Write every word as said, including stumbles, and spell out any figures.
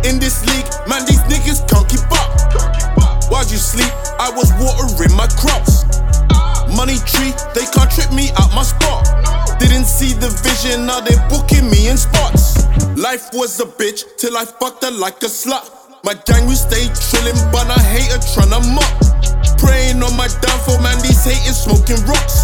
In this league, man, these niggas can't keep up. Why'd you sleep? I was watering my crops. Money tree, they can't trip me out my spot. Didn't see the vision, now they booking me in spots. Life was a bitch till I fucked her like a slut. My gang we stay trillin', but I hate her tryna mop. Praying on my downfall, man, these haters smoking rocks.